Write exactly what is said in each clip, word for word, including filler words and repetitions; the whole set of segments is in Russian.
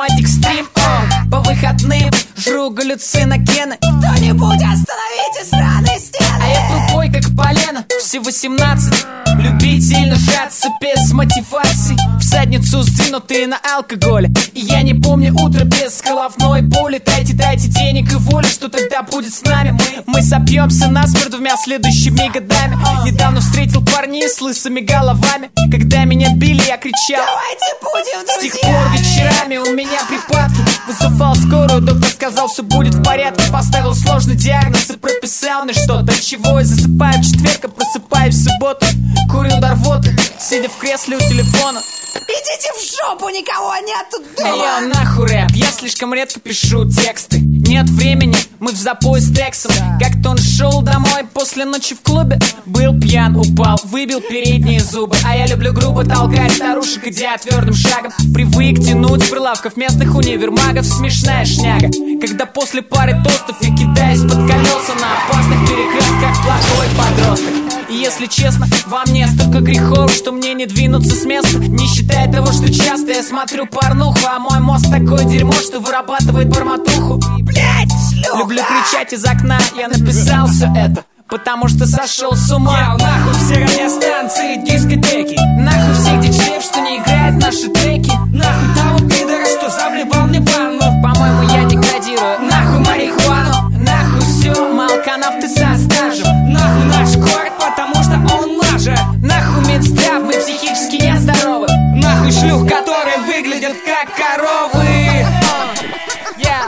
ломать экстрим. О, по выходным жру галлюциногены. Кто-нибудь остановите сраные стены. А я тупой, как полено, все восемнадцать. Любитель нажаться без мотивации. В задницу сдвинутые на алкоголе. И я не помню утро без головной боли. Дайте, дайте денег и воли, что тогда будет с нами? Мы, мы сопьемся насмерть двумя следующими годами. Недавно встретил парней с лысыми головами. Когда меня били, я кричал: давайте будем друзьями. С тех пор вечерами у меня припадки. Вызывал скорую, доктор сказал, все будет в порядке. Поставил сложный диагноз и прописал мне что-то, от чего я засыпаю в четверг, а просыпаюсь в субботу. Курю до рвоты, сидя в кресле у телефона. Идите в жопу, никого нету дома. Эй, нахуй рэп, я слишком редко пишу тексты. Нет времени, мы в запой с текстом. Как-то он шел домой после ночи в клубе. Был пьян, упал, выбил передние зубы. А я люблю грубо толкать старушек, идя твердым шагом. Привык тянуть с прилавков местных универмагов. Смешная шняга, когда после пары тостов я кидаюсь под колеса на опасных перекрестках, плохой подросток. И если честно, во мне столько грехов, что мне не двинуться с места. Не считая того, что часто я смотрю порнуху, а мой мозг такое дерьмо, что вырабатывает бормотуху. Блять, шлюха! Люблю кричать из окна, я написал все это, потому что сошел с ума. Я нахуй все радиостанции, дискотеки. Нахуй всех диджеев, что не играют наши треки. Нахуй того пидора, что заблевал мне ванну. По-моему, я деградирую. Нахуй марихуану. Нахуй все, малканов ты со стажем. Нахуй наш город, потому что он лажа. Нахуй медздрав, мы психически нездоровы. Нахуй шлюх, которые выглядят как коровы. Yeah.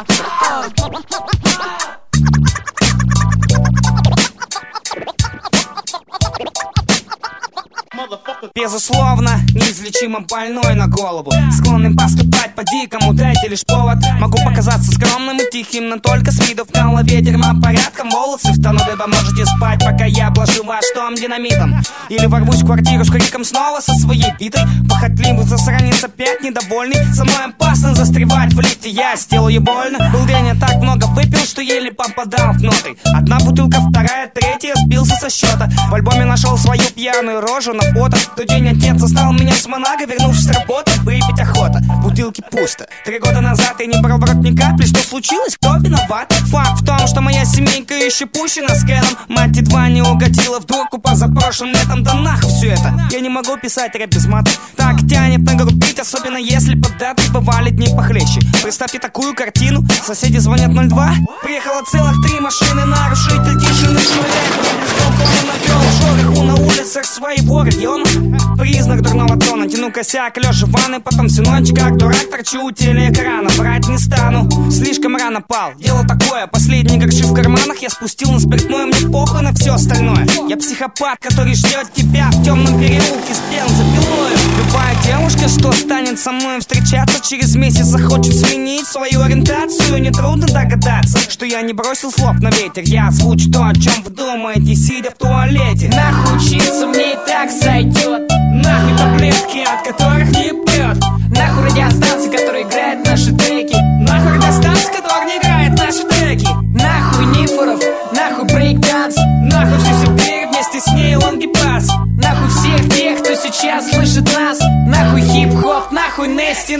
Безусловно, неизлечимо больной на голову, склонным поступать по-дикому, дайте лишь повод. Могу показаться скромным и тихим, но только с виду в голове дерьма порядком. Волосы в тону, вы можете спать, пока я обложу ваш дом динамитом. Или ворвусь в квартиру с криком снова со своей битой. Похотливый засранец опять недовольный. Со мной опасно застревать в лифте, я сделаю больно. Был день, я так много выпил, что еле попадал в ноты. Одна бутылка, вторая, третья, сбился со счета. В альбоме нашел свою пьяную рожу на фото. В тот день отец застал меня с Монако, вернувшись с работы, выпить охота. Бутылки пусто. Три года назад я не брал в рот ни капли. Что случилось? Кто виноват? Факт в том, что моя семейка еще пущена скэном. Мать едва не угодила в дурку позапрошлым летом. Да нахуй все это. Я не могу писать рэп без мата. Так тянет нагрубить, особенно если под датой бывали дни похлеще. Представьте такую картину. Соседи звонят ноль два. Приехало целых три машины. Нарушитель тишины шмаляет. С балкона навел шороху на улицах своего района. Признак дурного тона. Тяну косяк, лежа в ванной. Потом всю ночь как дурак торчу у телеэкрана. Врать не стану, слишком рано пал. Дело такое, последние горши в карманах я спустил на спиртное, мне похуй на все остальное. Я психопат, который ждет тебя в темном переулке с бензопилою. Любая девушка, что станет со мной встречаться, через месяц захочет сменить свою ориентацию. Нетрудно догадаться, что я не бросил слов на ветер. Я озвучу то, о чем вы думаете, сидя в туалете. Нахуй учиться, мне и так сойдет. Нахуй таблетки, от которых не прет. Нахуй радиостанции, которые играют наши треки. Нахуй радиостанции, которые не играют наши треки. Нахуй Нифоров, нахуй брейкданс. Нахуй всю Сибирь вместе с ней лонгипас. Нахуй всех тех, кто сейчас слышит нас. Нахуй хип-хоп, нахуй Нести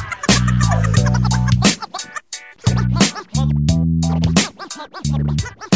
нас.